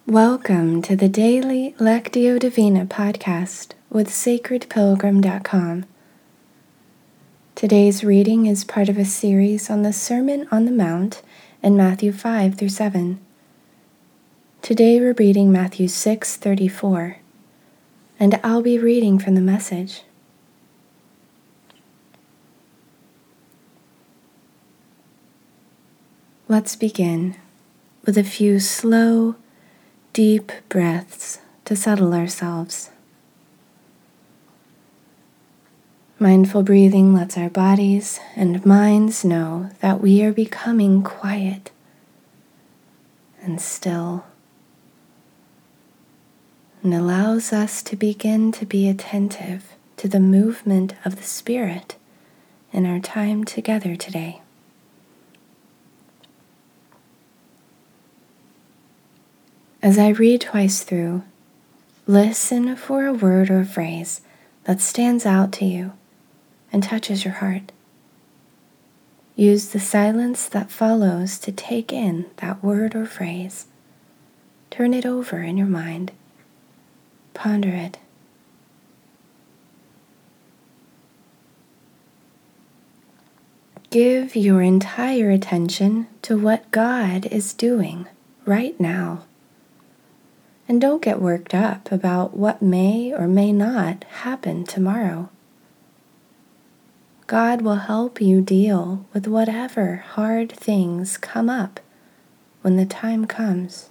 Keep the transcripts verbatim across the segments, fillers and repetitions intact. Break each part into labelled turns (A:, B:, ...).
A: Welcome to the Daily Lectio Divina podcast with sacred pilgrim dot com. Today's reading is part of a series on the Sermon on the Mount in Matthew five through seven. Today we're reading Matthew six thirty-four, and I'll be reading from the Message. Let's begin with a few slow, deep breaths to settle ourselves. Mindful breathing lets our bodies and minds know that we are becoming quiet and still, and allows us to begin to be attentive to the movement of the Spirit in our time together today. As I read twice through, listen for a word or phrase that stands out to you and touches your heart. Use the silence that follows to take in that word or phrase. Turn it over in your mind. Ponder it. Give your entire attention to what God is doing right now. And don't get worked up about what may or may not happen tomorrow. God will help you deal with whatever hard things come up when the time comes.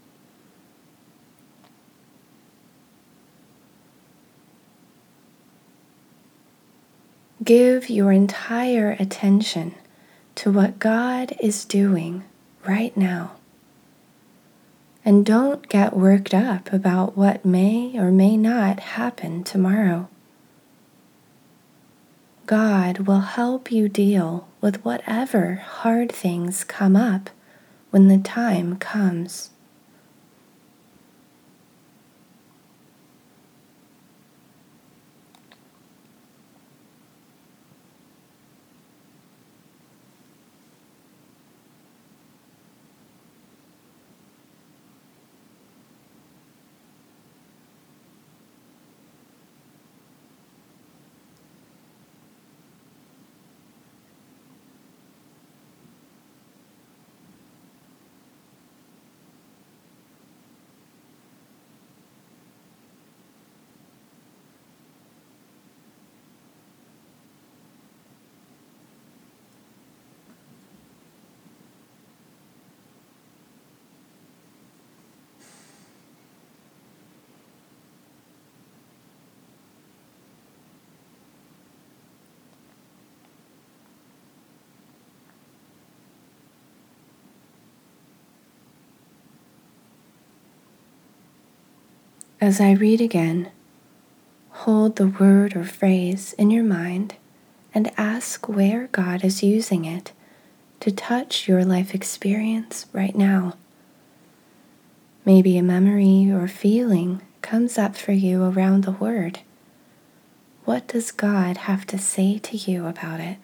A: Give your entire attention to what God is doing right now. And don't get worked up about what may or may not happen tomorrow. God will help you deal with whatever hard things come up when the time comes. As I read again, hold the word or phrase in your mind and ask where God is using it to touch your life experience right now. Maybe a memory or feeling comes up for you around the word. What does God have to say to you about it?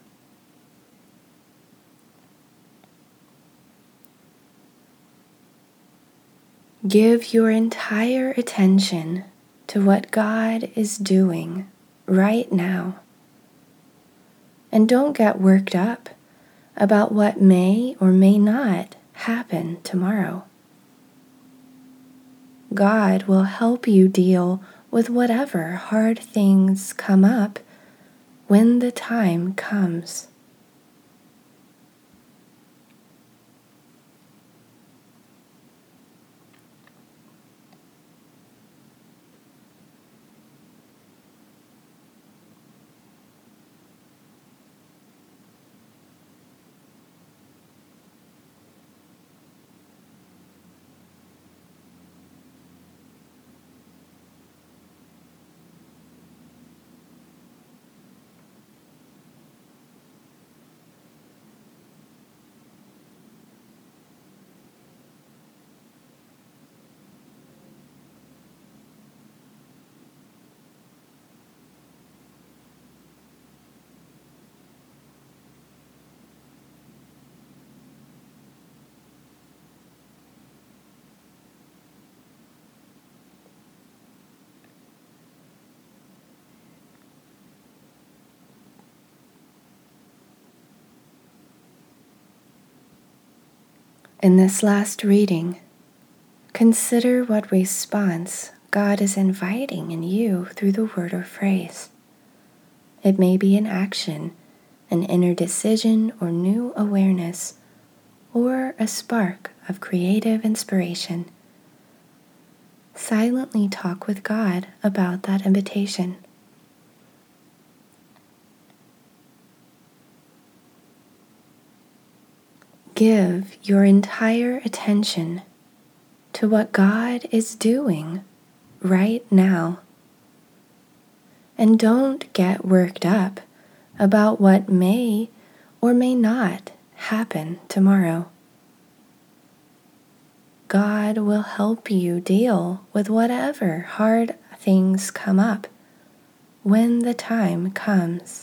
A: Give your entire attention to what God is doing right now. And don't get worked up about what may or may not happen tomorrow. God will help you deal with whatever hard things come up when the time comes. In this last reading, consider what response God is inviting in you through the word or phrase. It may be an action, an inner decision or new awareness, or a spark of creative inspiration. Silently talk with God about that invitation. Give your entire attention to what God is doing right now. And don't get worked up about what may or may not happen tomorrow. God will help you deal with whatever hard things come up when the time comes.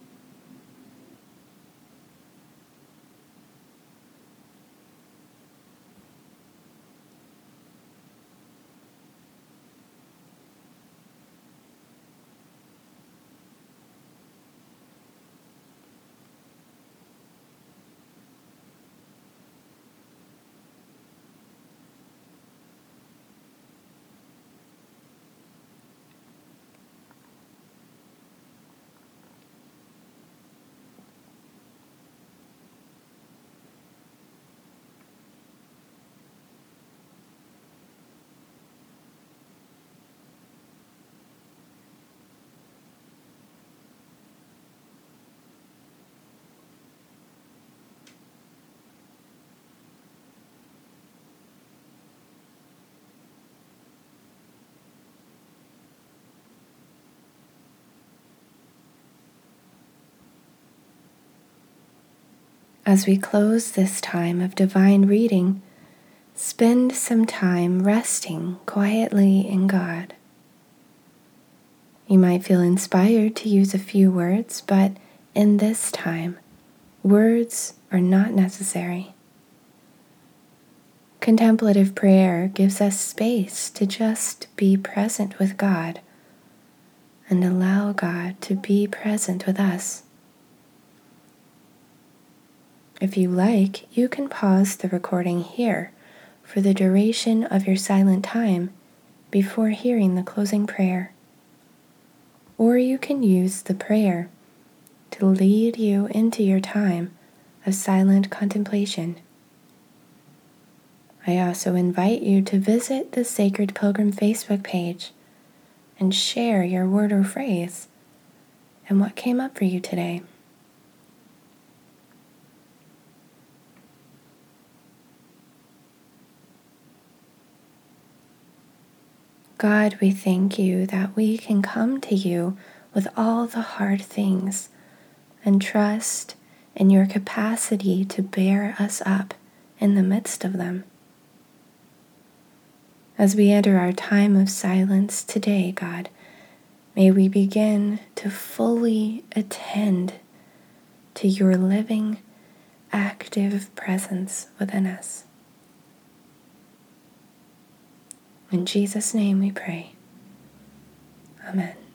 A: As we close this time of divine reading, spend some time resting quietly in God. You might feel inspired to use a few words, but in this time, words are not necessary. Contemplative prayer gives us space to just be present with God and allow God to be present with us. If you like, you can pause the recording here for the duration of your silent time before hearing the closing prayer. Or you can use the prayer to lead you into your time of silent contemplation. I also invite you to visit the Sacred Pilgrim Facebook page and share your word or phrase and what came up for you today. God, we thank you that we can come to you with all the hard things and trust in your capacity to bear us up in the midst of them. As we enter our time of silence today, God, may we begin to fully attend to your living, active presence within us. In Jesus' name we pray. Amen.